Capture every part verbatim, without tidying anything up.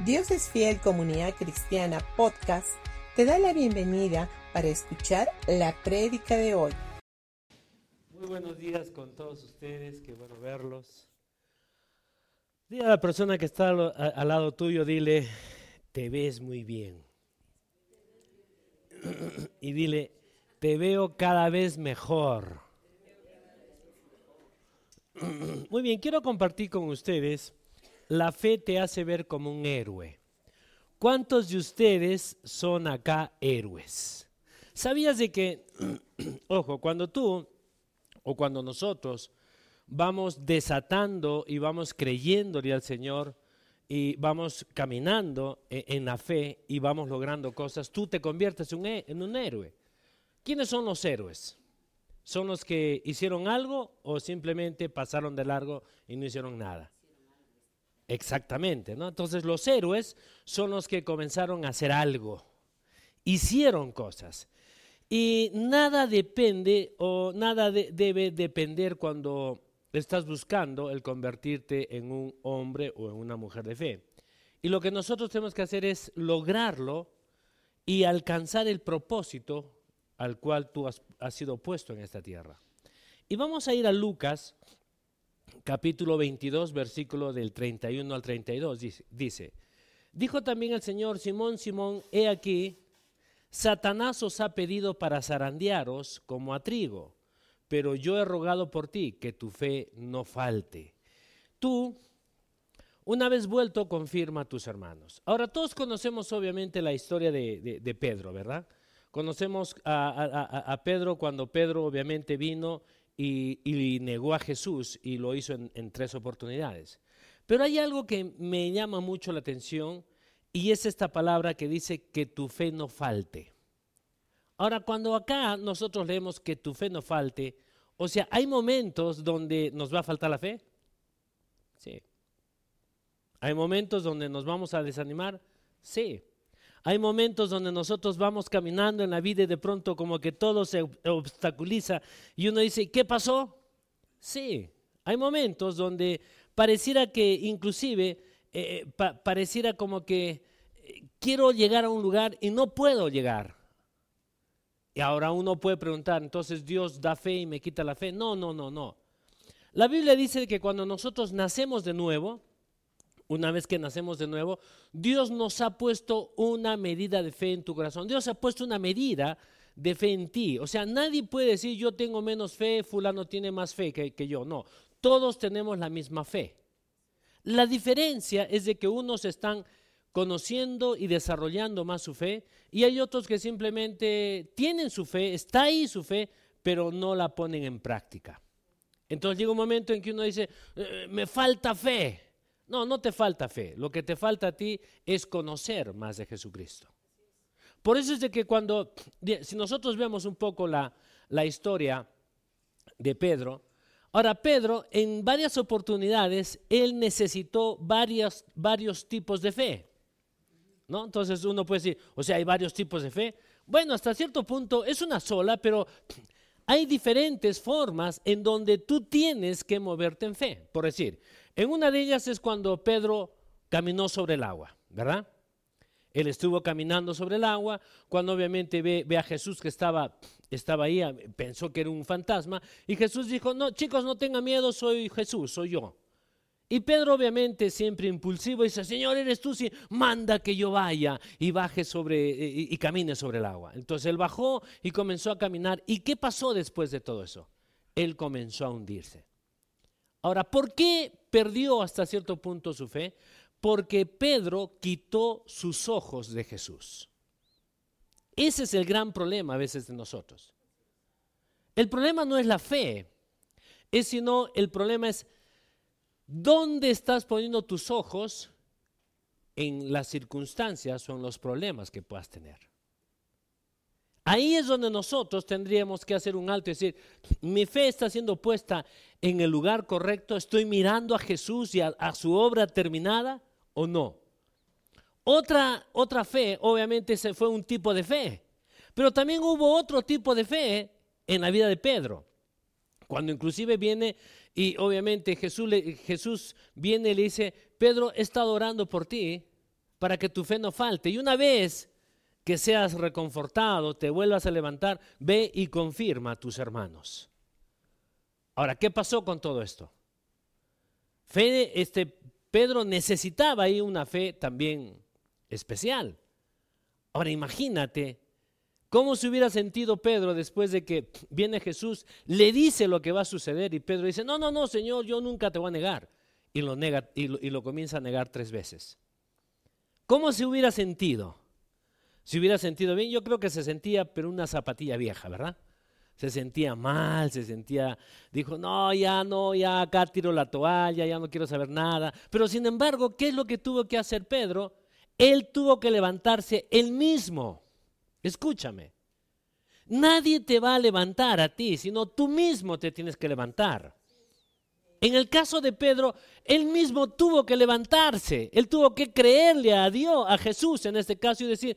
Dios es Fiel Comunidad Cristiana Podcast te da la bienvenida para escuchar la prédica de hoy. Muy buenos días con todos ustedes, qué bueno verlos. Dile a la persona que está al, al lado tuyo, dile, te ves muy bien. Y dile, te veo cada vez mejor. Muy bien, quiero compartir con ustedes, la fe te hace ver como un héroe. ¿Cuántos de ustedes son acá héroes? ¿Sabías de que, ojo, cuando tú o cuando nosotros vamos desatando y vamos creyéndole al Señor y vamos caminando en la fe y vamos logrando cosas, tú te conviertes en un héroe? ¿Quiénes son los héroes? ¿Son los que hicieron algo o simplemente pasaron de largo y no hicieron nada? Exactamente, ¿no? Entonces los héroes son los que comenzaron a hacer algo, hicieron cosas. Y nada depende o nada de, debe depender cuando estás buscando el convertirte en un hombre o en una mujer de fe. Y lo que nosotros tenemos que hacer es lograrlo y alcanzar el propósito al cual tú has, has sido puesto en esta tierra. Y vamos a ir a Lucas, capítulo veintidós, versículo del treinta y uno al treinta y dos, dice, dice, dijo también el Señor, Simón, Simón, he aquí, Satanás os ha pedido para zarandearos como a trigo, pero yo he rogado por ti que tu fe no falte. Tú, una vez vuelto, confirma a tus hermanos. Ahora, todos conocemos obviamente la historia de, de, de Pedro, ¿verdad? Conocemos a, a, a Pedro cuando Pedro obviamente vino y, y negó a Jesús y lo hizo en, en tres oportunidades. Pero hay algo que me llama mucho la atención y es esta palabra que dice que tu fe no falte. Ahora, cuando acá nosotros leemos que tu fe no falte, o sea, ¿hay momentos donde nos va a faltar la fe? Sí. ¿Hay momentos donde nos vamos a desanimar? Sí. Hay momentos donde nosotros vamos caminando en la vida y de pronto como que todo se obstaculiza y uno dice, ¿qué pasó? Sí. Hay momentos donde pareciera que inclusive, eh, pa- pareciera como que eh, quiero llegar a un lugar y no puedo llegar. Y ahora uno puede preguntar, entonces Dios da fe y me quita la fe. No, no, no, no. La Biblia dice que cuando nosotros nacemos de nuevo, una vez que nacemos de nuevo, Dios nos ha puesto una medida de fe en tu corazón. Dios ha puesto una medida de fe en ti. O sea, nadie puede decir yo tengo menos fe, fulano tiene más fe que, que yo. No, todos tenemos la misma fe. La diferencia es de que unos están conociendo y desarrollando más su fe y hay otros que simplemente tienen su fe, está ahí su fe, pero no la ponen en práctica. Entonces llega un momento en que uno dice, eh, me falta fe. No, no te falta fe. Lo que te falta a ti es conocer más de Jesucristo. Por eso es de que cuando, si nosotros vemos un poco la, la historia de Pedro, ahora Pedro en varias oportunidades, él necesitó varias, varios tipos de fe, ¿no? Entonces uno puede decir, o sea, hay varios tipos de fe. Bueno, hasta cierto punto es una sola, pero hay diferentes formas en donde tú tienes que moverte en fe. Por decir, en una de ellas es cuando Pedro caminó sobre el agua, ¿verdad? Él estuvo caminando sobre el agua, cuando obviamente ve, ve a Jesús que estaba, estaba ahí, pensó que era un fantasma, y Jesús dijo, no, chicos, no tengan miedo, soy Jesús, soy yo. Y Pedro obviamente siempre impulsivo dice, Señor, eres tú, sí, manda que yo vaya y baje sobre, y, y camine sobre el agua. Entonces él bajó y comenzó a caminar. ¿Y qué pasó después de todo eso? Él comenzó a hundirse. Ahora, ¿por qué perdió hasta cierto punto su fe? Porque Pedro quitó sus ojos de Jesús. Ese es el gran problema a veces de nosotros. El problema no es la fe, es sino el problema es ¿dónde estás poniendo tus ojos en las circunstancias o en los problemas que puedas tener? Ahí es donde nosotros tendríamos que hacer un alto y decir, mi fe está siendo puesta en el lugar correcto, estoy mirando a Jesús y a, a su obra terminada o no. Otra, otra fe, obviamente, ese fue un tipo de fe, pero también hubo otro tipo de fe en la vida de Pedro. Cuando inclusive viene y obviamente Jesús, le, Jesús viene y le dice, Pedro, he estado orando por ti para que tu fe no falte. Y una vez que seas reconfortado, te vuelvas a levantar, ve y confirma a tus hermanos. Ahora, ¿qué pasó con todo esto? Fe, este, Pedro necesitaba ahí una fe también especial. Ahora imagínate cómo se hubiera sentido Pedro después de que viene Jesús, le dice lo que va a suceder y Pedro dice, no, no, no, Señor, yo nunca te voy a negar. Y lo, nega, y lo, y lo comienza a negar tres veces. ¿Cómo se hubiera sentido? Si hubiera sentido bien, yo creo que se sentía, pero una zapatilla vieja, ¿verdad? Se sentía mal, se sentía, dijo, no, ya no, ya acá tiro la toalla, ya no quiero saber nada. Pero sin embargo, ¿qué es lo que tuvo que hacer Pedro? Él tuvo que levantarse él mismo. Escúchame, nadie te va a levantar a ti, sino tú mismo te tienes que levantar. En el caso de Pedro, él mismo tuvo que levantarse, él tuvo que creerle a Dios, a Jesús en este caso y decir,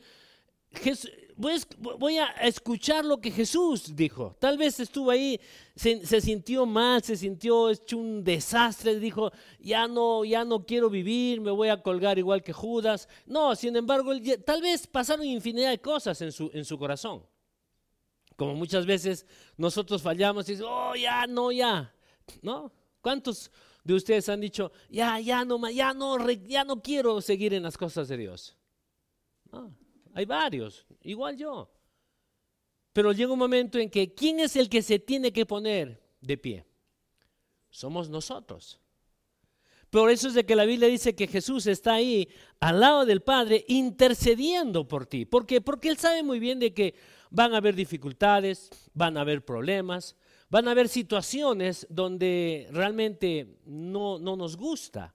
voy a escuchar lo que Jesús dijo. Tal vez estuvo ahí, se, se sintió mal, se sintió hecho un desastre, dijo, ya no, ya no quiero vivir, me voy a colgar igual que Judas. No, sin embargo, él, tal vez pasaron infinidad de cosas en su, en su corazón. Como muchas veces nosotros fallamos y decimos, oh, ya, no, ya, ¿no? ¿Cuántos de ustedes han dicho, ya, ya no, ya no, ya no quiero seguir en las cosas de Dios? No, hay varios, igual yo. Pero llega un momento en que, ¿quién es el que se tiene que poner de pie? Somos nosotros. Por eso es de que la Biblia dice que Jesús está ahí al lado del Padre intercediendo por ti. ¿Por qué? Porque Él sabe muy bien de que van a haber dificultades, van a haber problemas, van a haber situaciones donde realmente no, no nos gusta.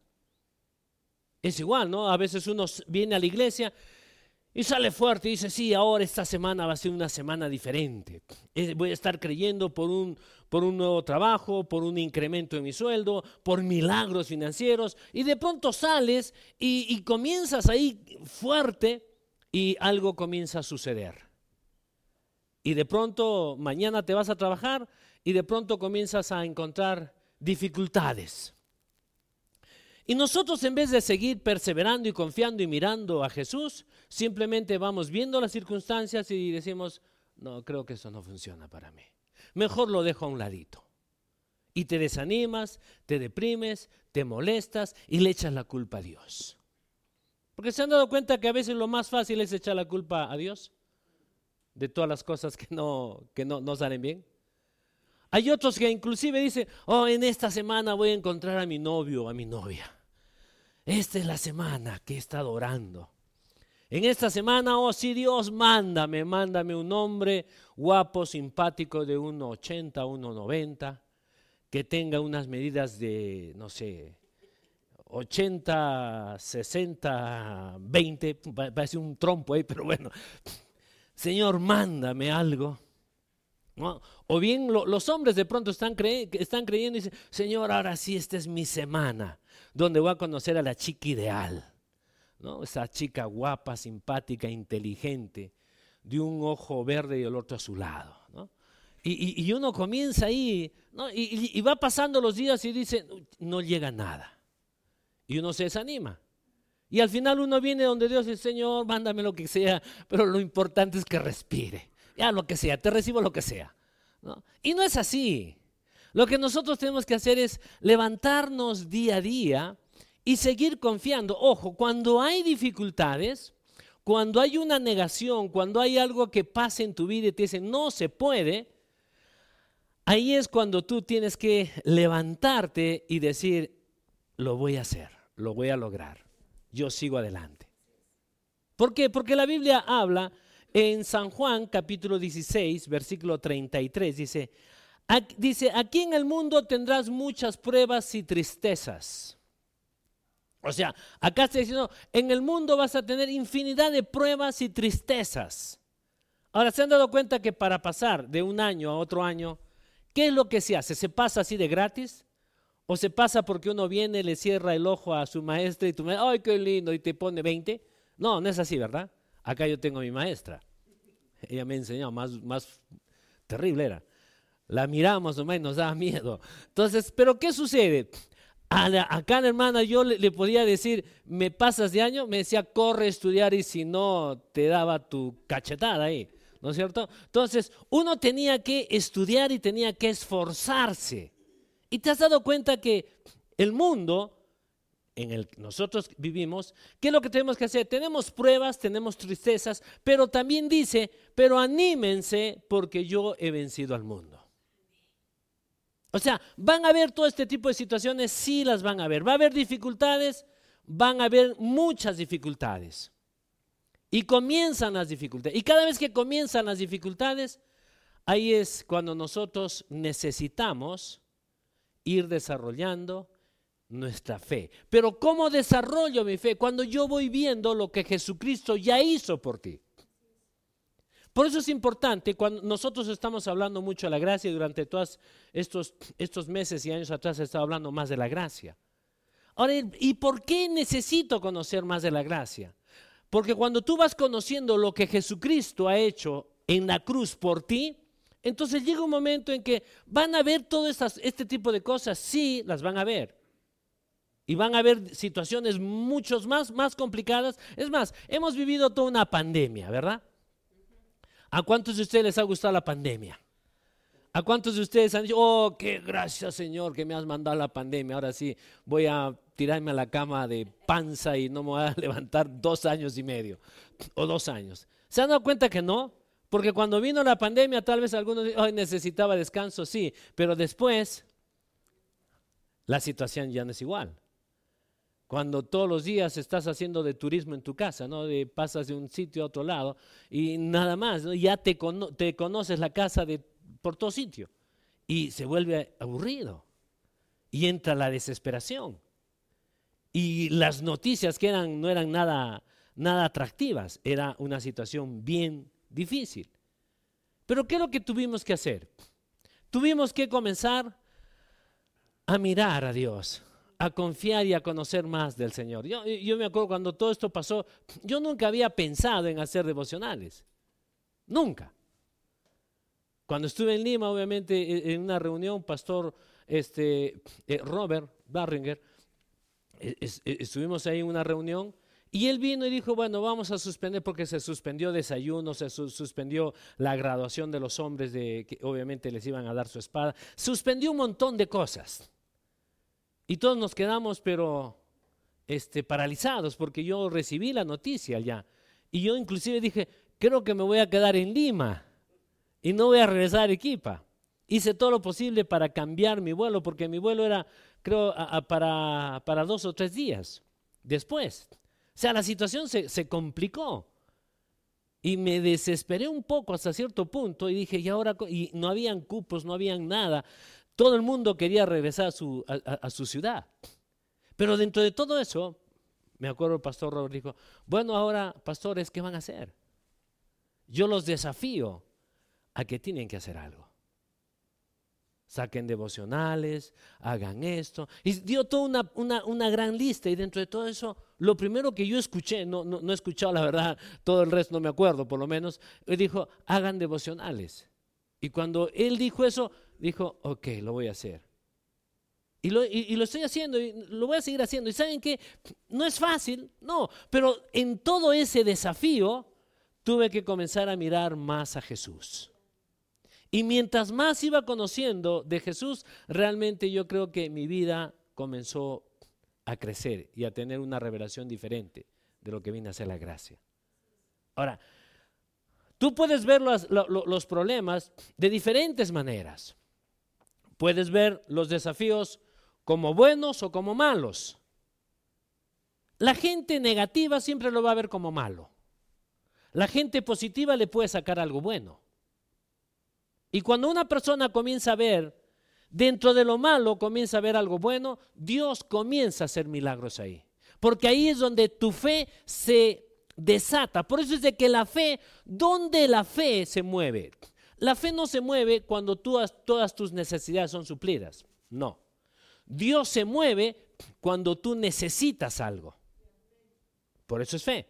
Es igual, ¿no? A veces uno viene a la iglesia y sale fuerte y dice, sí, ahora esta semana va a ser una semana diferente. Voy a estar creyendo por un, por un nuevo trabajo, por un incremento en mi sueldo, por milagros financieros. Y de pronto sales y, y comienzas ahí fuerte y algo comienza a suceder. Y de pronto mañana te vas a trabajar y de pronto comienzas a encontrar dificultades. Y nosotros, en vez de seguir perseverando y confiando y mirando a Jesús, simplemente vamos viendo las circunstancias y decimos, no, creo que eso no funciona para mí. Mejor lo dejo a un ladito. Y te desanimas, te deprimes, te molestas y le echas la culpa a Dios. Porque se han dado cuenta que a veces lo más fácil es echar la culpa a Dios de todas las cosas que no, que no, no salen bien. Hay otros que inclusive dicen, oh, en esta semana voy a encontrar a mi novio o a mi novia. Esta es la semana que he estado orando. En esta semana, oh sí, Dios, mándame, mándame un hombre guapo, simpático de uno ochenta, uno noventa, que tenga unas medidas de, no sé, ochenta, sesenta, veinte, parece un trompo ahí, pero bueno. Señor, mándame algo. ¿No? O bien lo, los hombres de pronto están, cre, están creyendo y dicen, Señor, ahora sí, esta es mi semana, donde voy a conocer a la chica ideal, ¿no? Esa chica guapa, simpática, inteligente, de un ojo verde y el otro azulado, ¿no? Y, y, y uno comienza ahí, ¿no? y, y, y va pasando los días y dice, no llega nada. Y uno se desanima. Y al final uno viene donde Dios dice, Señor, mándame lo que sea, pero lo importante es que respire. Ya lo que sea, te recibo lo que sea, ¿no? Y no es así. Lo que nosotros tenemos que hacer es levantarnos día a día y seguir confiando. Ojo, cuando hay dificultades, cuando hay una negación, cuando hay algo que pasa en tu vida y te dicen no se puede, ahí es cuando tú tienes que levantarte y decir, lo voy a hacer, lo voy a lograr, yo sigo adelante. ¿Por qué? Porque la Biblia habla en San Juan capítulo dieciséis, versículo treinta y tres, dice, dice, aquí en el mundo tendrás muchas pruebas y tristezas. O sea, acá está diciendo, en el mundo vas a tener infinidad de pruebas y tristezas. Ahora, ¿se han dado cuenta que para pasar de un año a otro año, qué es lo que se hace? ¿Se pasa así de gratis? ¿O se pasa porque uno viene, le cierra el ojo a su maestra y tú me dices, ¡ay, qué lindo! Y te pone veinte? No, no es así, ¿verdad? Acá yo tengo a mi maestra. Ella me enseñó, más, más terrible era. La miramos nomás y nos daba miedo. Entonces, ¿pero qué sucede? A, la, a cada hermana yo le, le podía decir, me pasas de año, me decía, corre a estudiar y si no, te daba tu cachetada ahí, ¿no es cierto? Entonces, uno tenía que estudiar y tenía que esforzarse. Y te has dado cuenta que el mundo en el que nosotros vivimos, ¿qué es lo que tenemos que hacer? Tenemos pruebas, tenemos tristezas, pero también dice, pero anímense porque yo he vencido al mundo. O sea, ¿van a haber todo este tipo de situaciones? Sí las van a haber. ¿Va a haber dificultades? Van a haber muchas dificultades. Y comienzan las dificultades. Y cada vez que comienzan las dificultades, ahí es cuando nosotros necesitamos ir desarrollando nuestra fe. Pero ¿cómo desarrollo mi fe? Cuando yo voy viendo lo que Jesucristo ya hizo por ti. Por eso es importante, cuando nosotros estamos hablando mucho de la gracia, y durante todos estos, estos meses y años atrás he estado hablando más de la gracia. Ahora, ¿y por qué necesito conocer más de la gracia? Porque cuando tú vas conociendo lo que Jesucristo ha hecho en la cruz por ti, entonces llega un momento en que van a ver todo estas, este tipo de cosas, sí, las van a ver. Y van a haber situaciones muchos más, más complicadas. Es más, hemos vivido toda una pandemia, ¿verdad? ¿A cuántos de ustedes les ha gustado la pandemia? ¿A cuántos de ustedes han dicho, oh, qué gracias Señor que me has mandado la pandemia? Ahora sí, voy a tirarme a la cama de panza y no me voy a levantar dos años y medio o dos años. ¿Se han dado cuenta que no? Porque cuando vino la pandemia tal vez algunos oh, necesitaba descanso, sí, pero después la situación ya no es igual. Cuando todos los días estás haciendo de turismo en tu casa, ¿no? De, pasas de un sitio a otro lado y nada más, ¿no? Ya te, cono te conoces la casa de, por todo sitio y se vuelve aburrido y entra la desesperación y las noticias que eran, no eran nada, nada atractivas, era una situación bien difícil. Pero ¿qué es lo que tuvimos que hacer? Tuvimos que comenzar a mirar a Dios, a confiar y a conocer más del Señor. Yo, yo me acuerdo cuando todo esto pasó, yo nunca había pensado en hacer devocionales. Nunca. Cuando estuve en Lima, obviamente, en una reunión, pastor este, eh, Robert Barringer, eh, eh, estuvimos ahí en una reunión y él vino y dijo, bueno, vamos a suspender porque se suspendió desayuno, se su suspendió la graduación de los hombres, de, que obviamente les iban a dar su espada, suspendió un montón de cosas. Y todos nos quedamos, pero este, paralizados, porque yo recibí la noticia ya. Y yo inclusive dije, creo que me voy a quedar en Lima y no voy a regresar a Arequipa. Hice todo lo posible para cambiar mi vuelo, porque mi vuelo era, creo, a, a, para, para dos o tres días después. O sea, la situación se, se complicó. Y me desesperé un poco hasta cierto punto y dije, y ahora, y no habían cupos, no habían nada. Todo el mundo quería regresar a su, a, a su ciudad. Pero dentro de todo eso, me acuerdo el pastor Robert dijo, bueno, ahora, pastores, ¿qué van a hacer? Yo los desafío a que tienen que hacer algo. Saquen devocionales, hagan esto. Y dio toda una, una, una gran lista y dentro de todo eso, lo primero que yo escuché, no, no, no he escuchado la verdad, todo el resto no me acuerdo por lo menos, él dijo, hagan devocionales. Y cuando él dijo eso, dijo, ok, lo voy a hacer. Y lo, y, y lo estoy haciendo y lo voy a seguir haciendo. Y ¿saben qué? No es fácil, no, pero en todo ese desafío tuve que comenzar a mirar más a Jesús. Y mientras más iba conociendo de Jesús, realmente yo creo que mi vida comenzó a crecer y a tener una revelación diferente de lo que viene a ser la gracia. Ahora, tú puedes ver los, los, los problemas de diferentes maneras. Puedes ver los desafíos como buenos o como malos. La gente negativa siempre lo va a ver como malo. La gente positiva le puede sacar algo bueno. Y cuando una persona comienza a ver, dentro de lo malo comienza a ver algo bueno, Dios comienza a hacer milagros ahí. Porque ahí es donde tu fe se desata. Por eso es de que la fe, ¿dónde la fe se mueve? La fe no se mueve cuando tú, todas tus necesidades son suplidas. No. Dios se mueve cuando tú necesitas algo. Por eso es fe.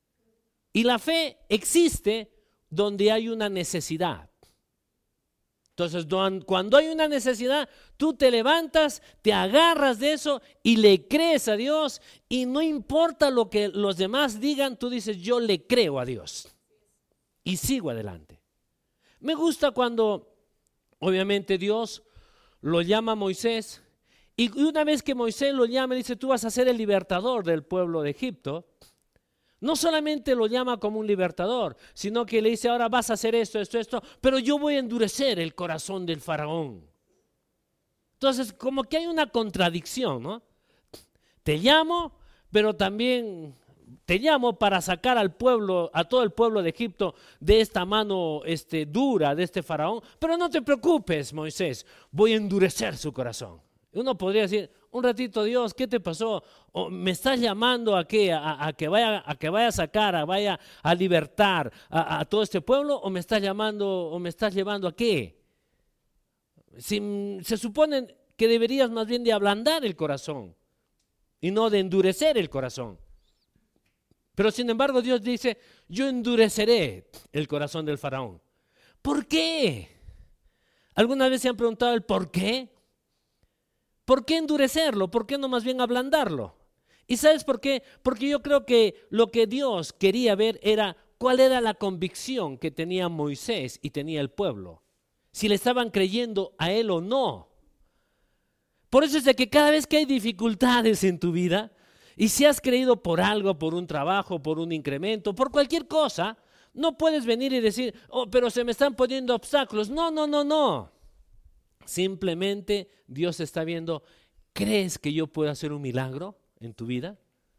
Y la fe existe donde hay una necesidad. Entonces, cuando hay una necesidad, tú te levantas, te agarras de eso y le crees a Dios, y no importa lo que los demás digan, tú dices, yo le creo a Dios y sigo adelante. Me gusta cuando, obviamente, Dios lo llama a Moisés, y una vez que Moisés lo llama, dice, tú vas a ser el libertador del pueblo de Egipto. No solamente lo llama como un libertador, sino que le dice, ahora vas a hacer esto, esto, esto, pero yo voy a endurecer el corazón del faraón. Entonces, como que hay una contradicción, ¿no? Te llamo, pero también te llamo para sacar al pueblo, a todo el pueblo de Egipto de esta mano este, dura de este faraón. Pero no te preocupes, Moisés, voy a endurecer su corazón. Uno podría decir, un ratito, Dios, ¿qué te pasó? ¿O me estás llamando a qué? ¿A, a que vaya a que vaya a sacar, a vaya a libertar a, a todo este pueblo? ¿O me estás llamando, o me estás llevando a qué? Si, se supone que deberías más bien de ablandar el corazón y no de endurecer el corazón. Pero sin embargo Dios dice, yo endureceré el corazón del faraón. ¿Por qué? ¿Alguna vez se han preguntado el por qué? ¿Por qué endurecerlo? ¿Por qué no más bien ablandarlo? ¿Y sabes por qué? Porque yo creo que lo que Dios quería ver era cuál era la convicción que tenía Moisés y tenía el pueblo. Si le estaban creyendo a él o no. Por eso es de que cada vez que hay dificultades en tu vida, y si has creído por algo, por un trabajo, por un incremento, por cualquier cosa, no puedes venir y decir, oh, pero se me están poniendo obstáculos. No, no, no, no. Simplemente Dios está viendo, ¿crees que yo puedo hacer un milagro en tu vida?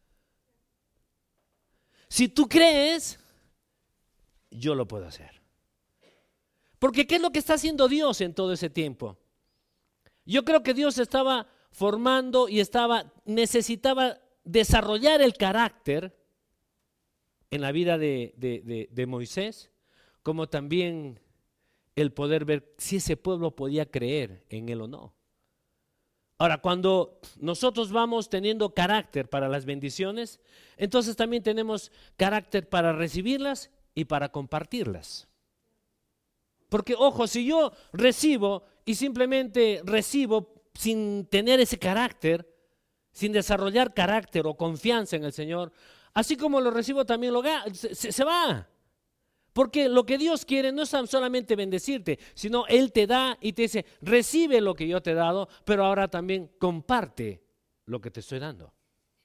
Si tú crees, yo lo puedo hacer. Porque ¿qué es lo que está haciendo Dios en todo ese tiempo? Yo creo que Dios estaba formando y estaba, necesitaba desarrollar el carácter en la vida de, de, de, de Moisés, como también el poder ver si ese pueblo podía creer en él o no. Ahora, cuando nosotros vamos teniendo carácter para las bendiciones, entonces también tenemos carácter para recibirlas y para compartirlas. Porque, ojo, si yo recibo y simplemente recibo sin tener ese carácter, sin desarrollar carácter o confianza en el Señor, así como lo recibo también lo ga- se, se, se va. Porque lo que Dios quiere no es solamente bendecirte, sino Él te da y te dice, recibe lo que yo te he dado, pero ahora también comparte lo que te estoy dando.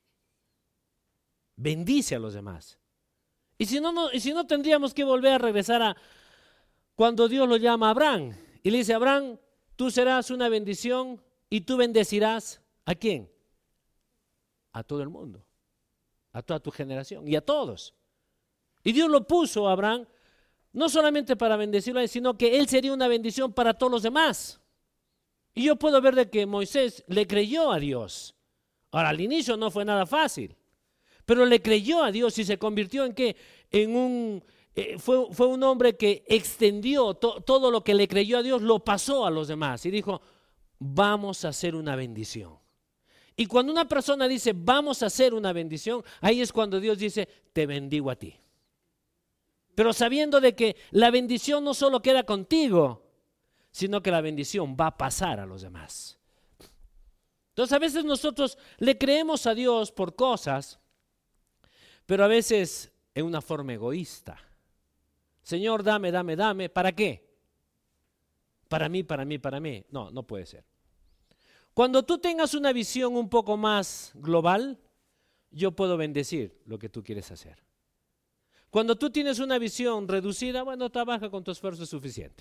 Bendice a los demás. Y si no, no, y si no tendríamos que volver a regresar a cuando Dios lo llama a Abraham y le dice, Abraham, tú serás una bendición y tú bendecirás ¿a quién? A todo el mundo, a toda tu generación y a todos. Y Dios lo puso a Abraham no solamente para bendecirlo, sino que él sería una bendición para todos los demás. Y yo puedo ver de que Moisés le creyó a Dios. Ahora, al inicio no fue nada fácil, pero le creyó a Dios y se convirtió en qué? En un, eh, fue, fue un hombre que extendió to, todo lo que le creyó a Dios, lo pasó a los demás y dijo, vamos a hacer una bendición. Y cuando una persona dice, vamos a hacer una bendición, ahí es cuando Dios dice, te bendigo a ti. Pero sabiendo de que la bendición no solo queda contigo, sino que la bendición va a pasar a los demás. Entonces a veces nosotros le creemos a Dios por cosas, pero a veces en una forma egoísta. Señor, dame, dame, dame. ¿Para qué? Para mí, para mí, para mí. No, no puede ser. Cuando tú tengas una visión un poco más global, yo puedo bendecir lo que tú quieres hacer. Cuando tú tienes una visión reducida, bueno, trabaja con tu esfuerzo suficiente.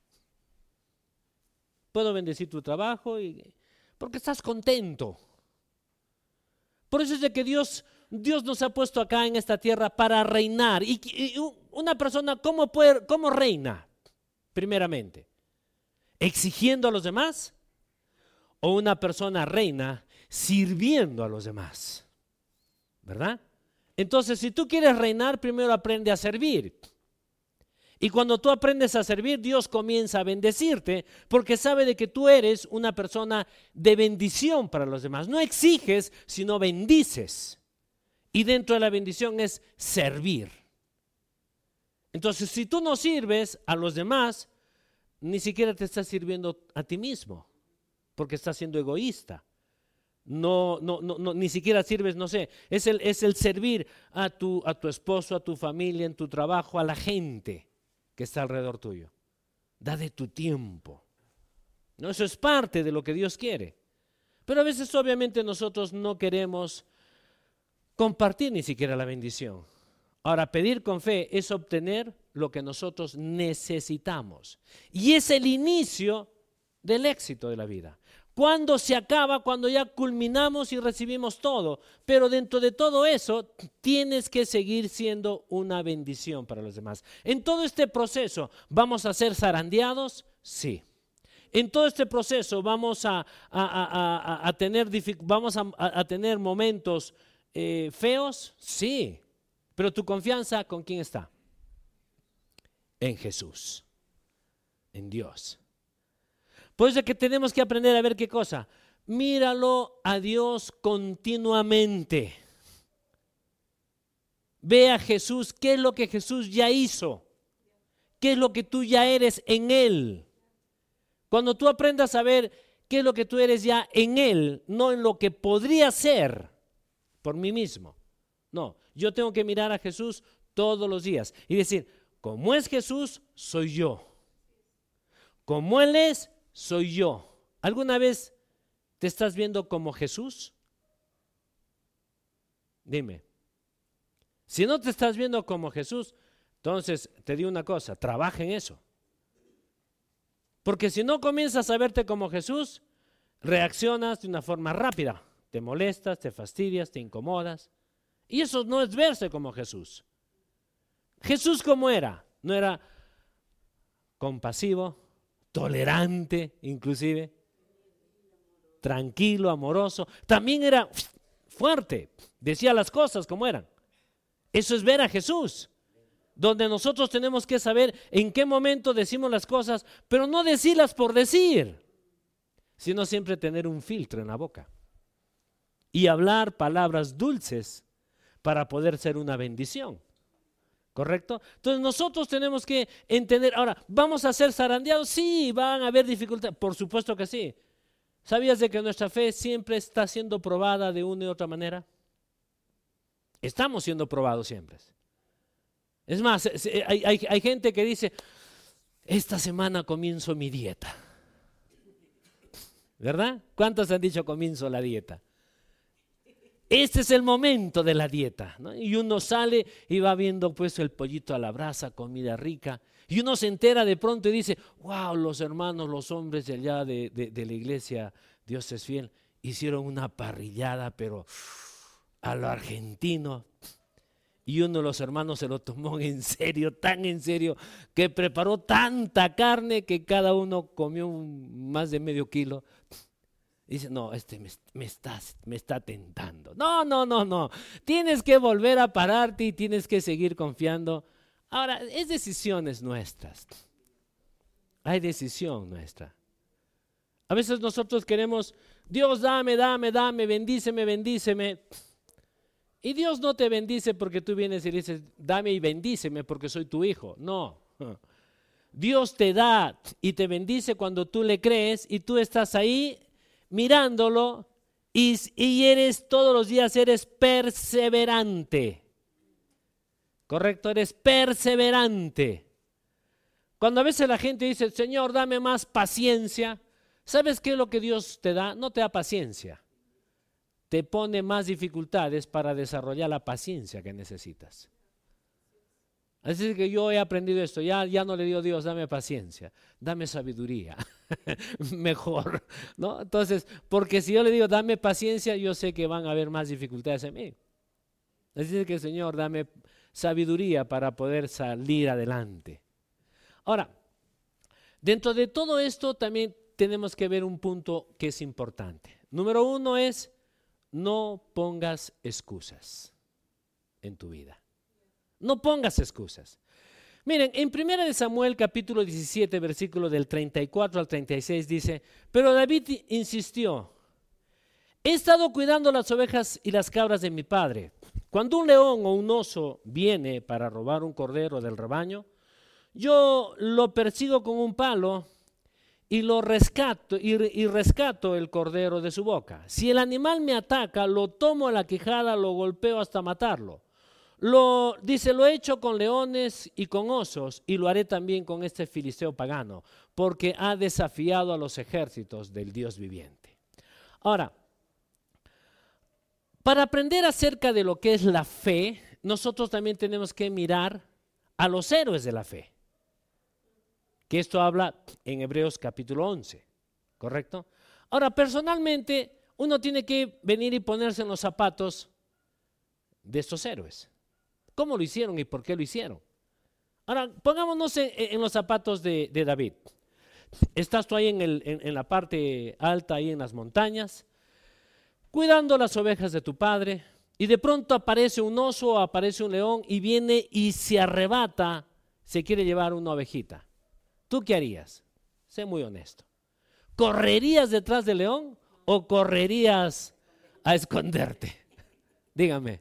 Puedo bendecir tu trabajo y, porque estás contento. Por eso es de que Dios, Dios nos ha puesto acá en esta tierra para reinar. Y, y una persona, ¿cómo, puede, ¿cómo reina? Primeramente, ¿exigiendo a los demás? ¿O una persona reina sirviendo a los demás? ¿Verdad? Entonces, si tú quieres reinar, primero aprende a servir. Y cuando tú aprendes a servir, Dios comienza a bendecirte porque sabe de que tú eres una persona de bendición para los demás. No exiges, sino bendices. Y dentro de la bendición es servir. Entonces, si tú no sirves a los demás, ni siquiera te estás sirviendo a ti mismo, porque estás siendo egoísta. No, no, no, no, ni siquiera sirves, no sé, es el, es el servir a tu, a tu esposo, a tu familia, en tu trabajo, a la gente que está alrededor tuyo. Da de tu tiempo. ¿No? Eso es parte de lo que Dios quiere. Pero a veces obviamente nosotros no queremos compartir ni siquiera la bendición. Ahora, pedir con fe es obtener lo que nosotros necesitamos. Y es el inicio del éxito de la vida. Cuando se acaba, cuando ya culminamos y recibimos todo. Pero dentro de todo eso, tienes que seguir siendo una bendición para los demás. En todo este proceso, ¿vamos a ser zarandeados? Sí. En todo este proceso, ¿vamos a, a, a, a, a, tener, vamos a, a tener momentos eh, feos? Sí. Pero tu confianza, ¿con quién está? En Jesús, en Dios. Por eso es que tenemos que aprender a ver qué cosa. Míralo a Dios continuamente. Ve a Jesús, qué es lo que Jesús ya hizo. Qué es lo que tú ya eres en Él. Cuando tú aprendas a ver qué es lo que tú eres ya en Él, no en lo que podría ser por mí mismo. No, yo tengo que mirar a Jesús todos los días y decir, como es Jesús, soy yo. Como Él es, soy yo. ¿Alguna vez te estás viendo como Jesús? Dime. Si no te estás viendo como Jesús, entonces te digo una cosa, trabaja en eso. Porque si no comienzas a verte como Jesús, reaccionas de una forma rápida. Te molestas, te fastidias, te incomodas. Y eso no es verse como Jesús. Jesús, ¿cómo era? No era compasivo, tolerante inclusive, tranquilo, amoroso. También era fuerte, decía las cosas como eran. Eso es ver a Jesús, donde nosotros tenemos que saber en qué momento decimos las cosas, pero no decirlas por decir, sino siempre tener un filtro en la boca y hablar palabras dulces para poder ser una bendición. ¿Correcto? Entonces nosotros tenemos que entender, ahora, ¿vamos a ser zarandeados? Sí, van a haber dificultades, por supuesto que sí. ¿Sabías de que nuestra fe siempre está siendo probada de una y otra manera? Estamos siendo probados siempre. Es más, hay, hay, hay gente que dice, esta semana comienzo mi dieta. ¿Verdad? ¿Cuántos han dicho comienzo la dieta? Este es el momento de la dieta, ¿no? Y uno sale y va viendo pues el pollito a la brasa, comida rica, y uno se entera de pronto y dice, wow, los hermanos, los hombres de allá de, de, de la iglesia, Dios es fiel, hicieron una parrillada, pero uff, a lo argentino, y uno de los hermanos se lo tomó en serio, tan en serio, que preparó tanta carne que cada uno comió un, más de medio kilo. Dice, no, este me, me, está, me está tentando. No, no, no, no. Tienes que volver a pararte y tienes que seguir confiando. Ahora, es decisiones nuestras. Hay decisión nuestra. A veces nosotros queremos, Dios dame, dame, dame, bendíceme, bendíceme. Y Dios no te bendice porque tú vienes y dices, dame y bendíceme porque soy tu hijo. No. Dios te da y te bendice cuando tú le crees y tú estás ahí mirándolo y, y eres todos los días, eres perseverante. Correcto, eres perseverante. Cuando a veces la gente dice, Señor, dame más paciencia, ¿sabes qué es lo que Dios te da? No te da paciencia. Te pone más dificultades para desarrollar la paciencia que necesitas. Así que yo he aprendido esto, ya, ya no le digo Dios, dame paciencia, dame sabiduría, mejor, ¿no? Entonces, porque si yo le digo, dame paciencia, yo sé que van a haber más dificultades en mí. Así que, Señor, dame sabiduría para poder salir adelante. Ahora, dentro de todo esto también tenemos que ver un punto que es importante. Número uno es, no pongas excusas en tu vida. No pongas excusas. Miren, en primera de Samuel capítulo diecisiete, versículo del treinta y cuatro al treinta y seis dice, pero David insistió, he estado cuidando las ovejas y las cabras de mi padre. Cuando un león o un oso viene para robar un cordero del rebaño, yo lo persigo con un palo y lo rescato y, y rescato el cordero de su boca. Si el animal me ataca, lo tomo a la quijada, lo golpeo hasta matarlo. Lo, dice, lo he hecho con leones y con osos, y lo haré también con este filisteo pagano, porque ha desafiado a los ejércitos del Dios viviente. Ahora, para aprender acerca de lo que es la fe, nosotros también tenemos que mirar a los héroes de la fe. Que esto habla en Hebreos capítulo once, ¿correcto? Ahora, personalmente, uno tiene que venir y ponerse en los zapatos de estos héroes. ¿Cómo lo hicieron y por qué lo hicieron? Ahora, pongámonos en, en los zapatos de, de David. Estás tú ahí en, el, en, en la parte alta, ahí en las montañas, cuidando las ovejas de tu padre, y de pronto aparece un oso, aparece un león, y viene y se arrebata, se quiere llevar una ovejita. ¿Tú qué harías? Sé muy honesto. ¿Correrías detrás del león o correrías a esconderte? Dígame.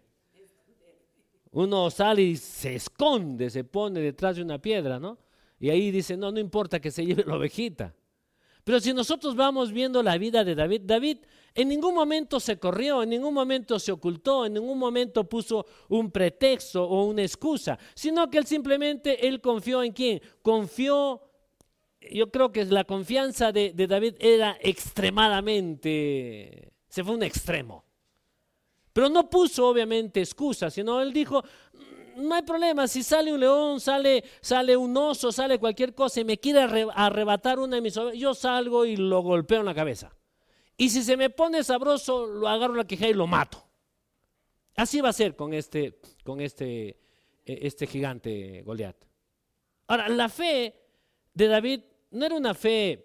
Uno sale y se esconde, se pone detrás de una piedra, ¿no? Y ahí dice, no, no importa que se lleve la ovejita. Pero si nosotros vamos viendo la vida de David, David en ningún momento se corrió, en ningún momento se ocultó, en ningún momento puso un pretexto o una excusa, sino que él simplemente, él confió en quién, confió, yo creo que la confianza de, de David era extremadamente, se fue a un extremo. Pero no puso obviamente excusas, sino él dijo, no hay problema, si sale un león, sale, sale un oso, sale cualquier cosa y me quiere arrebatar una de mis ovejas, yo salgo y lo golpeo en la cabeza. Y si se me pone sabroso, lo agarro la quijada y lo mato. Así va a ser con este, con este, este gigante Goliat. Ahora, la fe de David no era una fe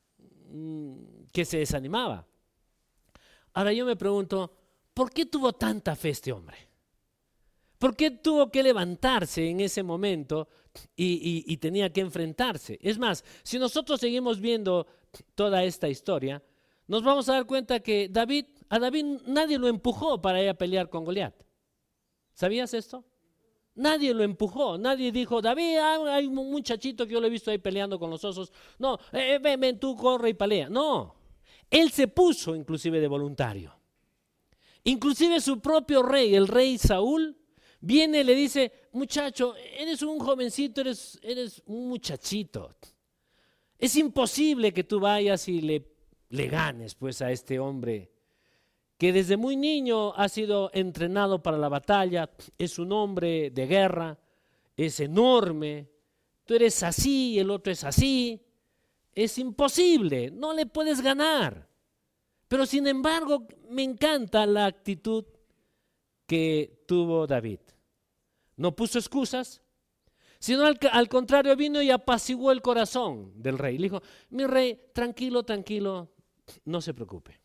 que se desanimaba. Ahora yo me pregunto, ¿por qué tuvo tanta fe este hombre? ¿Por qué tuvo que levantarse en ese momento y, y, y tenía que enfrentarse? Es más, si nosotros seguimos viendo toda esta historia, nos vamos a dar cuenta que David, a David nadie lo empujó para ir a pelear con Goliat. ¿Sabías esto? Nadie lo empujó, nadie dijo, David, hay un muchachito que yo lo he visto ahí peleando con los osos. No, eh, ven, ven, tú corre y pelea. No, él se puso inclusive de voluntario. Inclusive su propio rey, el rey Saúl, viene y le dice, muchacho, eres un jovencito, eres, eres un muchachito. Es imposible que tú vayas y le, le ganes pues a este hombre que desde muy niño ha sido entrenado para la batalla, es un hombre de guerra, es enorme, tú eres así, el otro es así, es imposible, no le puedes ganar. Pero sin embargo, me encanta la actitud que tuvo David. No puso excusas, sino al, al contrario vino y apaciguó el corazón del rey. Le dijo, mi rey, tranquilo, tranquilo, no se preocupe.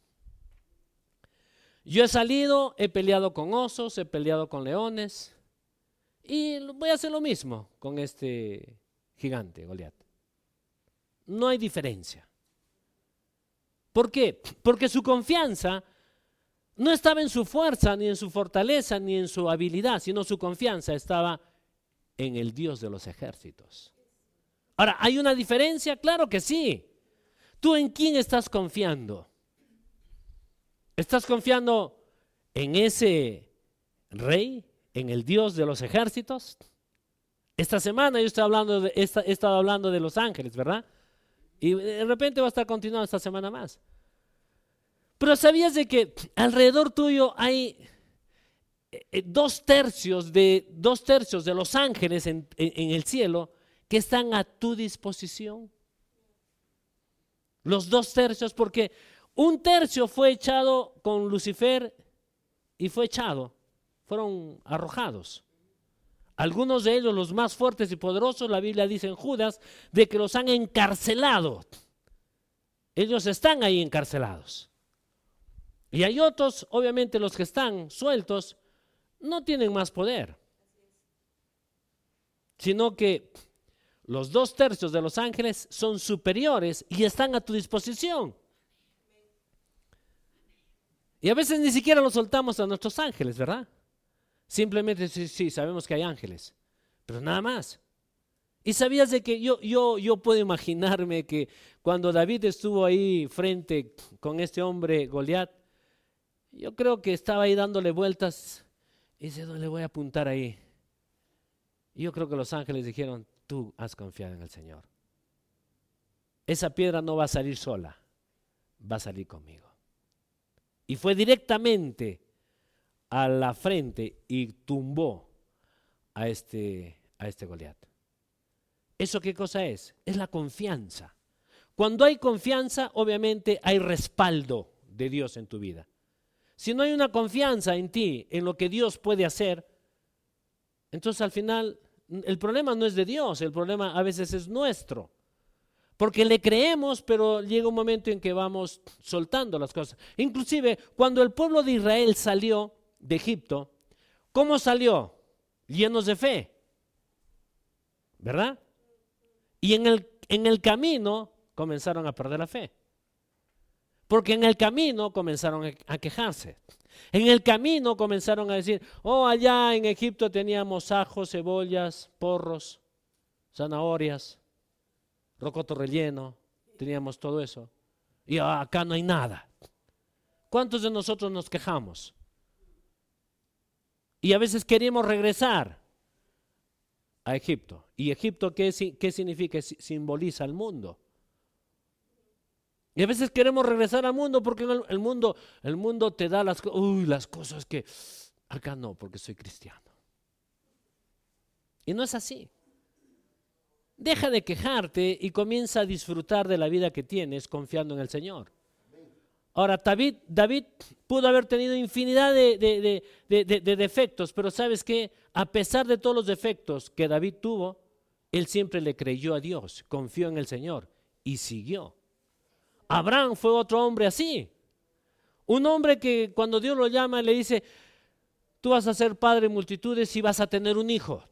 Yo he salido, he peleado con osos, he peleado con leones y voy a hacer lo mismo con este gigante, Goliat. No hay diferencia. ¿Por qué? Porque su confianza no estaba en su fuerza, ni en su fortaleza, ni en su habilidad, sino su confianza estaba en el Dios de los ejércitos. Ahora, ¿hay una diferencia? Claro que sí. ¿Tú en quién estás confiando? ¿Estás confiando en ese rey, en el Dios de los ejércitos? Esta semana yo estoy hablando de, esta, he estado hablando de los ángeles, ¿verdad? Y de repente va a estar continuando esta semana más. Pero ¿sabías de que alrededor tuyo hay dos tercios de, dos tercios de los ángeles en, en, en el cielo que están a tu disposición? Los dos tercios, porque un tercio fue echado con Lucifer y fue echado, fueron arrojados. Algunos de ellos, los más fuertes y poderosos, la Biblia dice en Judas, de que los han encarcelado. Ellos están ahí encarcelados. Y hay otros, obviamente los que están sueltos, no tienen más poder. Sino que los dos tercios de los ángeles son superiores y están a tu disposición. Y a veces ni siquiera los soltamos a nuestros ángeles, ¿verdad? Simplemente sí, sí, sabemos que hay ángeles, pero nada más. Y sabías de que yo, yo, yo puedo imaginarme que cuando David estuvo ahí frente con este hombre Goliat, yo creo que estaba ahí dándole vueltas y dice, no le voy a apuntar ahí. Y yo creo que los ángeles dijeron, tú has confiado en el Señor. Esa piedra no va a salir sola, va a salir conmigo. Y fue directamente a la frente y tumbó a este, a este Goliat. ¿Eso qué cosa es? Es la confianza. Cuando hay confianza, obviamente hay respaldo de Dios en tu vida. Si no hay una confianza en ti, en lo que Dios puede hacer, entonces al final el problema no es de Dios, el problema a veces es nuestro. Porque le creemos, pero llega un momento en que vamos soltando las cosas. Inclusive cuando el pueblo de Israel salió de Egipto, ¿cómo salió? Llenos de fe, ¿verdad? Y en el, en el camino comenzaron a perder la fe. Porque en el camino comenzaron a quejarse. En el camino comenzaron a decir, oh, allá en Egipto teníamos ajos, cebollas, porros, zanahorias, rocoto relleno, teníamos todo eso. Y acá no hay nada. ¿Cuántos de nosotros nos quejamos? Y a veces queremos regresar a Egipto. ¿Y Egipto qué, qué significa? Simboliza el mundo. Y a veces queremos regresar al mundo porque el, el mundo el mundo te da las, uy, las cosas que acá no, porque soy cristiano. Y no es así. Deja de quejarte y comienza a disfrutar de la vida que tienes confiando en el Señor. Ahora, David, David pudo haber tenido infinidad de, de, de, de, de, de defectos, pero ¿sabes qué? A pesar de todos los defectos que David tuvo, él siempre le creyó a Dios, confió en el Señor y siguió. Abraham fue otro hombre así. Un hombre que cuando Dios lo llama le dice, tú vas a ser padre de multitudes y vas a tener un hijo.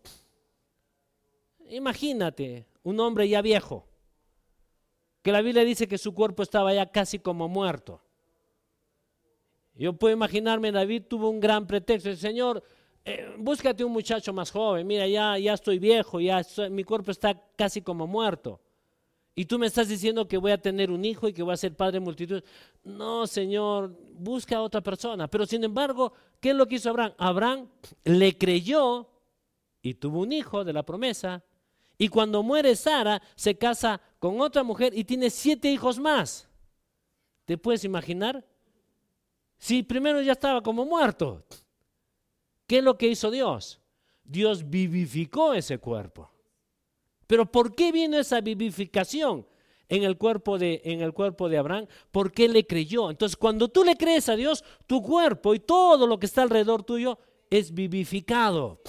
Imagínate, un hombre ya viejo, que la Biblia dice que su cuerpo estaba ya casi como muerto. Yo puedo imaginarme, David tuvo un gran pretexto. El Señor, eh, búscate un muchacho más joven. Mira, ya, ya estoy viejo, ya estoy, mi cuerpo está casi como muerto. Y tú me estás diciendo que voy a tener un hijo y que voy a ser padre de multitud. No, Señor, busca a otra persona. Pero sin embargo, ¿qué es lo que hizo Abraham? Abraham le creyó y tuvo un hijo de la promesa. Y cuando muere Sara, se casa con otra mujer y tiene siete hijos más. ¿Te puedes imaginar? Si primero ya estaba como muerto. ¿Qué es lo que hizo Dios? Dios vivificó ese cuerpo. Pero ¿por qué vino esa vivificación en el cuerpo de, en el cuerpo de Abraham? Porque él le creyó. Entonces, cuando tú le crees a Dios, tu cuerpo y todo lo que está alrededor tuyo es vivificado.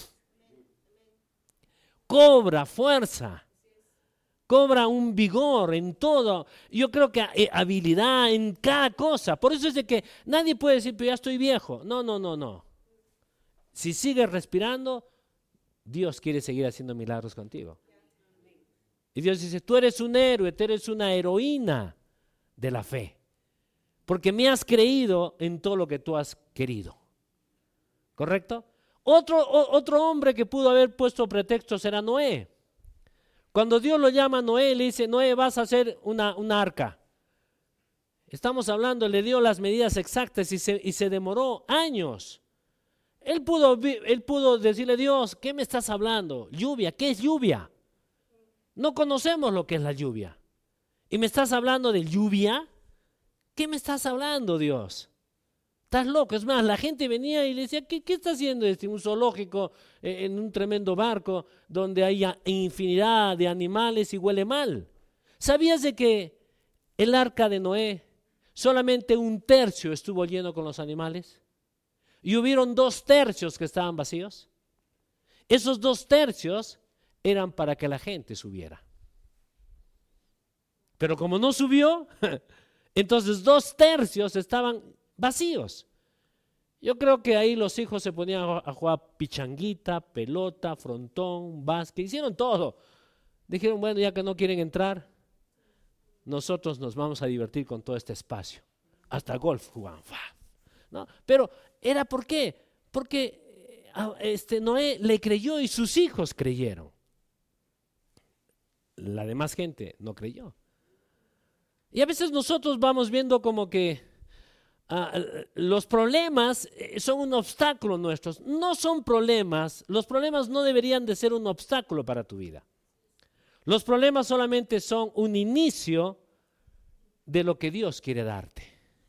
Cobra fuerza, cobra un vigor en todo. Yo creo que eh, habilidad en cada cosa. Por eso es de que nadie puede decir, pero ya estoy viejo. No, no, no, no. Si sigues respirando, Dios quiere seguir haciendo milagros contigo. Y Dios dice, tú eres un héroe, tú eres una heroína de la fe. Porque me has creído en todo lo que tú has querido. ¿Correcto? Otro, otro hombre que pudo haber puesto pretextos era Noé. Cuando Dios lo llama a Noé, le dice, Noé, vas a hacer una, una arca. Estamos hablando, le dio las medidas exactas y se, y se demoró años. Él pudo, él pudo decirle, Dios, ¿qué me estás hablando? Lluvia, ¿qué es lluvia? No conocemos lo que es la lluvia. ¿Y me estás hablando de lluvia? ¿Qué me estás hablando, Dios? Estás loco. Es más, la gente venía y le decía, ¿qué, qué está haciendo este? Un zoológico eh, en un tremendo barco donde hay infinidad de animales y huele mal. ¿Sabías de que el arca de Noé solamente un tercio estuvo lleno con los animales? Y hubieron dos tercios que estaban vacíos. Esos dos tercios eran para que la gente subiera. Pero como no subió, entonces dos tercios estaban vacíos. Yo creo que ahí los hijos se ponían a jugar pichanguita, pelota, frontón, básquet, hicieron todo. Dijeron, bueno, ya que no quieren entrar, nosotros nos vamos a divertir con todo este espacio. Hasta golf jugaban, ¿no? Pero era ¿por qué? Porque este, Noé le creyó y sus hijos creyeron. la demás gente no creyó. Y a veces nosotros vamos viendo como que uh, los problemas son un obstáculo nuestros. No son problemas. Los problemas no deberían de ser un obstáculo para tu vida. Los problemas solamente son un inicio de lo que Dios quiere darte.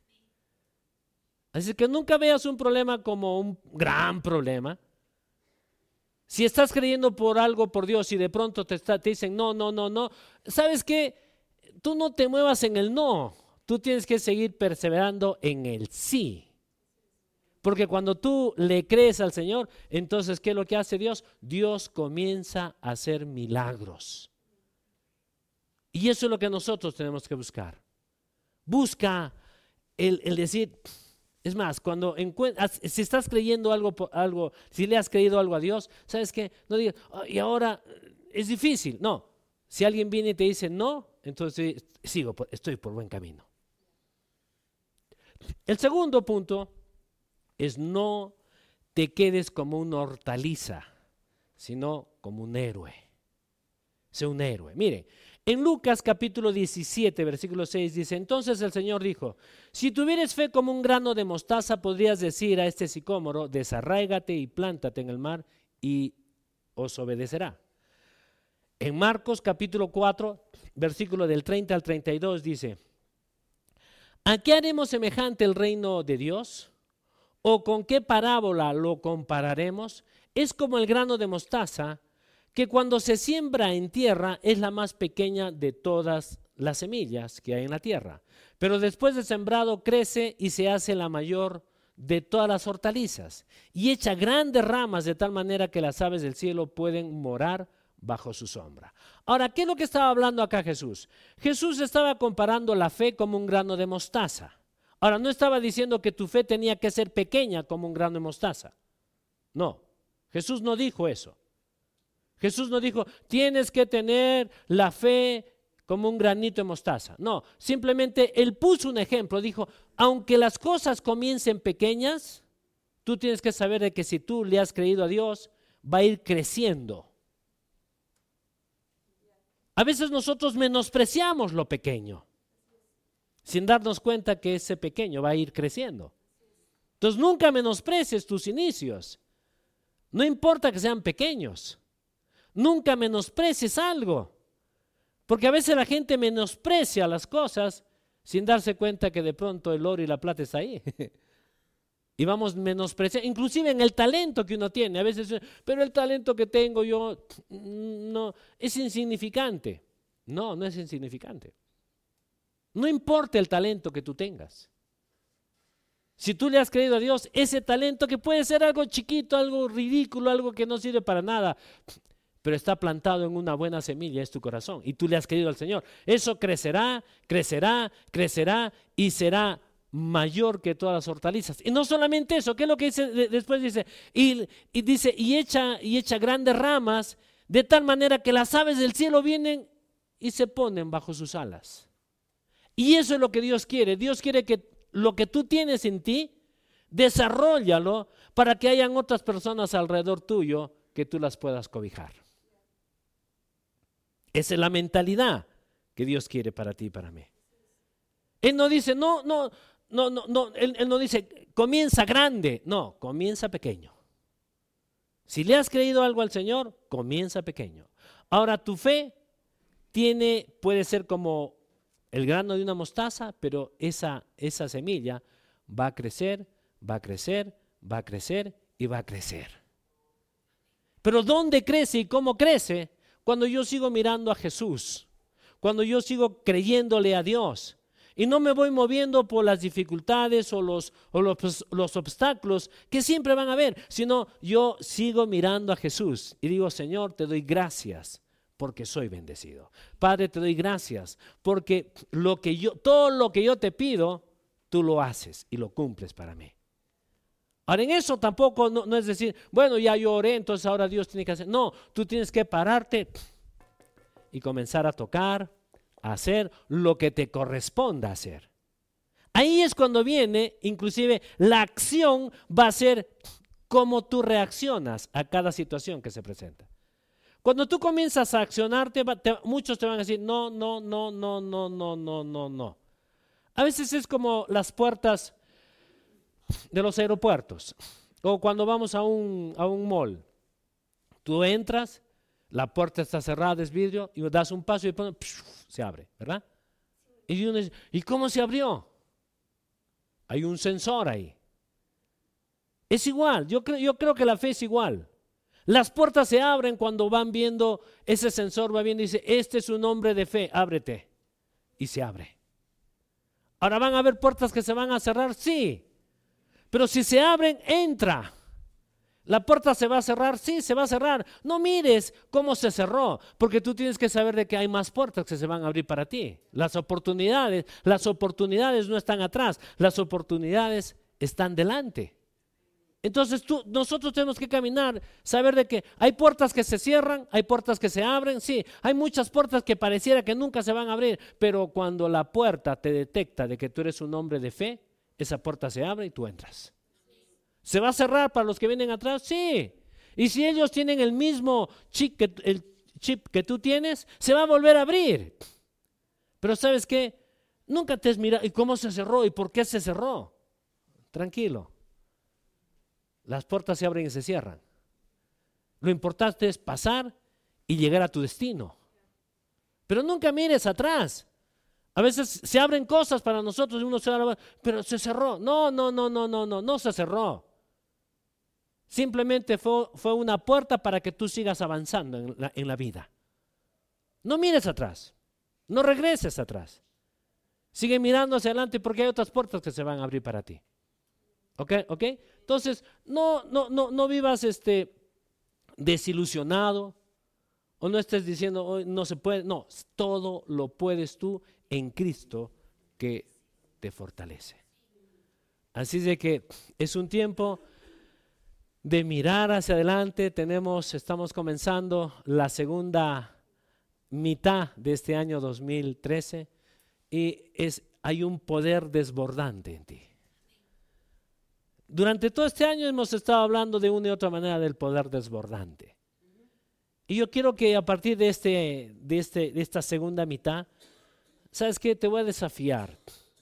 Así que nunca veas un problema como un gran problema. Si estás creyendo por algo por Dios y de pronto te, está, te dicen no, no, no, no, ¿sabes qué? Tú no te muevas en el no, tú tienes que seguir perseverando en el sí. Porque cuando tú le crees al Señor, entonces ¿qué es lo que hace Dios? Dios comienza a hacer milagros. Y eso es lo que nosotros tenemos que buscar. Busca el, el decir, es más, cuando encuentras, si estás creyendo algo, algo, si le has creído algo a Dios, ¿sabes qué? No digas, oh, y ahora es difícil. No, si alguien viene y te dice no, entonces sigo, estoy por buen camino. El segundo punto es no te quedes como una hortaliza, sino como un héroe. Sé un héroe. Miren, en Lucas capítulo diecisiete, versículo seis dice, entonces el Señor dijo, si tuvieres fe como un grano de mostaza, podrías decir a este sicómoro, desarráigate y plántate en el mar y os obedecerá. En Marcos capítulo cuatro, versículo del treinta al treinta y dos dice, ¿a qué haremos semejante el reino de Dios? ¿O con qué parábola lo compararemos? Es como el grano de mostaza, que cuando se siembra en tierra es la más pequeña de todas las semillas que hay en la tierra. Pero después de sembrado crece y se hace la mayor de todas las hortalizas y echa grandes ramas de tal manera que las aves del cielo pueden morar bajo su sombra. Ahora, ¿qué es lo que estaba hablando acá Jesús? Jesús estaba comparando la fe como un grano de mostaza. Ahora, no estaba diciendo que tu fe tenía que ser pequeña como un grano de mostaza. No, Jesús no dijo eso. Jesús no dijo, tienes que tener la fe como un granito de mostaza. No, simplemente Él puso un ejemplo. Dijo, aunque las cosas comiencen pequeñas, tú tienes que saber de que si tú le has creído a Dios, va a ir creciendo. A veces nosotros menospreciamos lo pequeño, sin darnos cuenta que ese pequeño va a ir creciendo. Entonces nunca menosprecies tus inicios. No importa que sean pequeños. Nunca menosprecies algo, porque a veces la gente menosprecia las cosas sin darse cuenta que de pronto el oro y la plata está ahí. Y vamos menospreciando, inclusive en el talento que uno tiene. A veces, pero el talento que tengo yo no es insignificante. No, no es insignificante. No importa el talento que tú tengas. Si tú le has creído a Dios, ese talento que puede ser algo chiquito, algo ridículo, algo que no sirve para nada, pero está plantado en una buena semilla, es tu corazón, y tú le has creído al Señor. Eso crecerá, crecerá, crecerá y será mayor que todas las hortalizas. Y no solamente eso, ¿qué es lo que dice después? Dice, y, y dice, y echa, y echa grandes ramas, de tal manera que las aves del cielo vienen y se ponen bajo sus alas. Y eso es lo que Dios quiere. Dios quiere que lo que tú tienes en ti, desarróllalo para que hayan otras personas alrededor tuyo que tú las puedas cobijar. Esa es la mentalidad que Dios quiere para ti y para mí. Él no dice, no, no, no, no, no él, él no dice, comienza grande. No, comienza pequeño. Si le has creído algo al Señor, comienza pequeño. Ahora tu fe tiene, puede ser como el grano de una mostaza, pero esa, esa semilla va a crecer, va a crecer, va a crecer y va a crecer. Pero ¿dónde crece y cómo crece? Cuando yo sigo mirando a Jesús, cuando yo sigo creyéndole a Dios y no me voy moviendo por las dificultades o los, o los, los obstáculos que siempre van a haber, sino yo sigo mirando a Jesús y digo, Señor, te doy gracias porque soy bendecido. Padre, te doy gracias porque lo que yo, todo lo que yo te pido, tú lo haces y lo cumples para mí. Ahora en eso tampoco no, no es decir, bueno, ya yo oré, entonces ahora Dios tiene que hacer. No, tú tienes que pararte y comenzar a tocar, a hacer lo que te corresponda hacer. Ahí es cuando viene, inclusive la acción va a ser cómo tú reaccionas a cada situación que se presenta. Cuando tú comienzas a accionar, te va- te- muchos te van a decir, no, no, no, no, no, no, no, no, no. A veces es como las puertas de los aeropuertos o cuando vamos a un, a un mall. Tú entras, la puerta está cerrada, es vidrio, y das un paso y pum, se abre, ¿verdad? Y uno dice, ¿y cómo se abrió? Hay un sensor ahí. Es igual, yo creo, yo creo que la fe es igual. Las puertas se abren cuando van viendo, ese sensor va viendo y dice, este es un hombre de fe, ábrete. Y se abre. Ahora van a haber puertas que se van a cerrar, sí. Pero si se abren, entra. La puerta se va a cerrar, sí, se va a cerrar. No mires cómo se cerró, porque tú tienes que saber de que hay más puertas que se van a abrir para ti. Las oportunidades, las oportunidades no están atrás, las oportunidades están delante. Entonces tú, nosotros tenemos que caminar, saber de que hay puertas que se cierran, hay puertas que se abren, sí, hay muchas puertas que pareciera que nunca se van a abrir, pero cuando la puerta te detecta de que tú eres un hombre de fe, esa puerta se abre y tú entras. ¿Se va a cerrar para los que vienen atrás? Sí. Y si ellos tienen el mismo chip que, el chip que tú tienes, se va a volver a abrir. Pero ¿sabes qué? Nunca te has mirado, ¿y cómo se cerró? ¿Y por qué se cerró? Tranquilo. Las puertas se abren y se cierran. Lo importante es pasar y llegar a tu destino. Pero nunca mires atrás. A veces se abren cosas para nosotros y uno se va, pero se cerró. No, no, no, no, no, no, no se cerró. Simplemente fue, fue una puerta para que tú sigas avanzando en la, en la vida. No mires atrás. No regreses atrás. Sigue mirando hacia adelante porque hay otras puertas que se van a abrir para ti. ¿Ok? ¿Ok? Entonces, no, no, no, no vivas este, desilusionado o no estés diciendo, oh, no se puede. No, todo lo puedes tú en Cristo que te fortalece. Así de que es un tiempo de mirar hacia adelante. Tenemos, estamos comenzando la segunda mitad de este año dos mil trece y es, hay un poder desbordante en ti. Durante todo este año hemos estado hablando de una y otra manera del poder desbordante. Y yo quiero que a partir de, este, de, este, de esta segunda mitad, ¿sabes qué? Te voy a desafiar.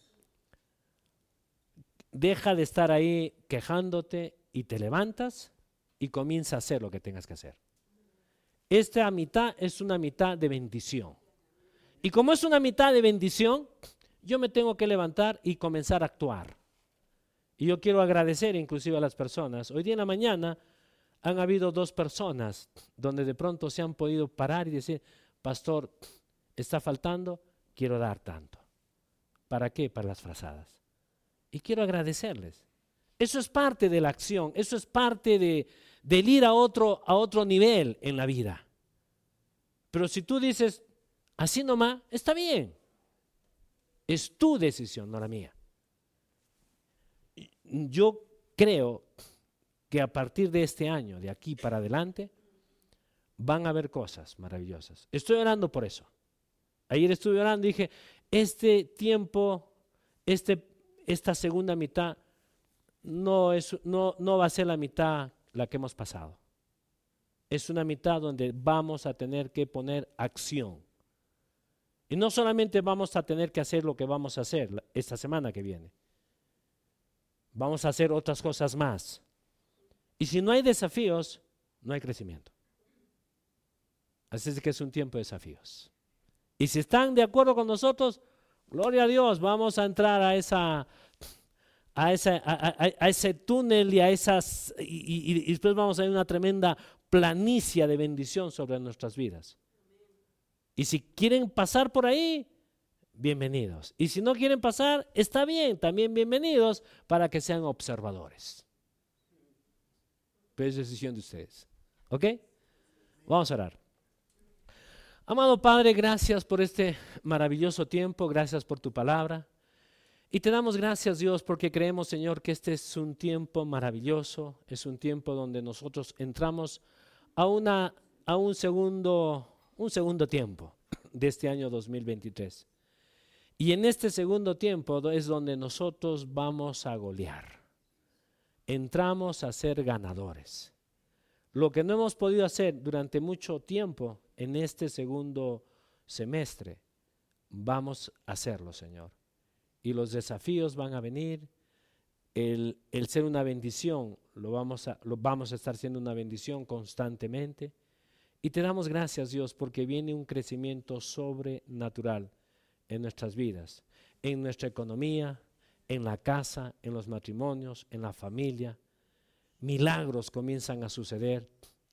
Deja de estar ahí quejándote y te levantas y comienza a hacer lo que tengas que hacer. Esta mitad es una mitad de bendición. Y como es una mitad de bendición, yo me tengo que levantar y comenzar a actuar. Y yo quiero agradecer inclusive a las personas. Hoy día en la mañana han habido dos personas donde de pronto se han podido parar y decir, pastor, está faltando, quiero dar tanto. ¿Para qué? Para las frazadas. Y quiero agradecerles. Eso es parte de la acción, eso es parte de, del ir a otro, a otro nivel en la vida. Pero si tú dices, así nomás, está bien. Es tu decisión, no la mía. Yo creo que a partir de este año, de aquí para adelante, van a haber cosas maravillosas. Estoy orando por eso. Ayer estuve orando y dije, este tiempo, este, esta segunda mitad, no, es, no, no va a ser la mitad la que hemos pasado. Es una mitad donde vamos a tener que poner acción. Y no solamente vamos a tener que hacer lo que vamos a hacer esta semana que viene. Vamos a hacer otras cosas más. Y si no hay desafíos, no hay crecimiento. Así es que es un tiempo de desafíos. Y si están de acuerdo con nosotros, gloria a Dios, vamos a entrar a esa, a esa, a, a, a ese túnel y a esas, y, y, y después vamos a ver una tremenda planicie de bendición sobre nuestras vidas. Y si quieren pasar por ahí, bienvenidos. Y si no quieren pasar, está bien, también bienvenidos para que sean observadores. Pero es decisión de ustedes. ¿Ok? Vamos a orar. Amado Padre, gracias por este maravilloso tiempo, gracias por tu palabra. Y te damos gracias, Dios, porque creemos, Señor, que este es un tiempo maravilloso, es un tiempo donde nosotros entramos a, una, a un, segundo, un segundo tiempo de este año dos mil veintitrés. Y en este segundo tiempo es donde nosotros vamos a golear. Entramos a ser ganadores. Lo que no hemos podido hacer durante mucho tiempo en este segundo semestre, vamos a hacerlo, Señor. Y los desafíos van a venir. El, el ser una bendición, lo vamos, a, lo vamos a estar siendo una bendición constantemente. Y te damos gracias, Dios, porque viene un crecimiento sobrenatural en nuestras vidas, en nuestra economía, en la casa, en los matrimonios, en la familia. Milagros comienzan a suceder.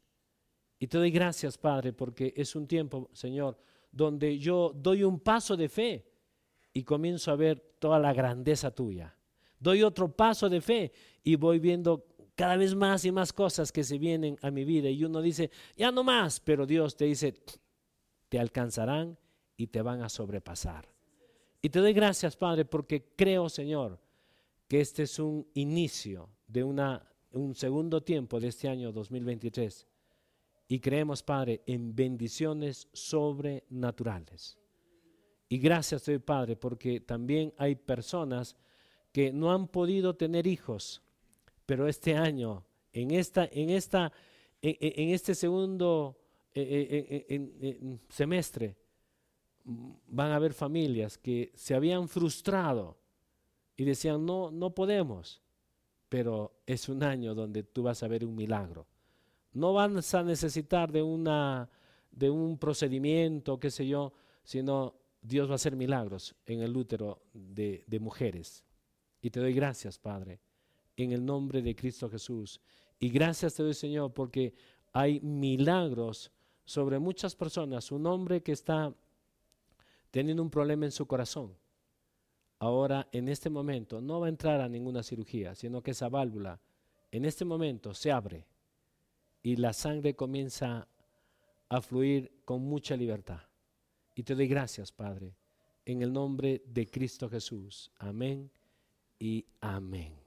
Y te doy gracias, Padre, porque es un tiempo, Señor, donde yo doy un paso de fe y comienzo a ver toda la grandeza tuya. Doy otro paso de fe y voy viendo cada vez más y más cosas que se vienen a mi vida. Y uno dice, ya no más, pero Dios te dice, te alcanzarán y te van a sobrepasar. Y te doy gracias, Padre, porque creo, Señor, que este es un inicio de una, un segundo tiempo de este año dos mil veintitrés. Y creemos, Padre, en bendiciones sobrenaturales. Y gracias te doy, Padre, porque también hay personas que no han podido tener hijos, pero este año, en, esta, en, esta, en, en este segundo eh, eh, en, en semestre, van a haber familias que se habían frustrado y decían, no, no podemos, pero es un año donde tú vas a ver un milagro. No vas a necesitar de, una, de un procedimiento, qué sé yo, sino Dios va a hacer milagros en el útero de, de mujeres. Y te doy gracias, Padre, en el nombre de Cristo Jesús. Y gracias te doy, Señor, porque hay milagros sobre muchas personas. Un hombre que está teniendo un problema en su corazón, ahora en este momento no va a entrar a ninguna cirugía, sino que esa válvula en este momento se abre y la sangre comienza a fluir con mucha libertad. Y te doy gracias, Padre, en el nombre de Cristo Jesús. Amén y amén.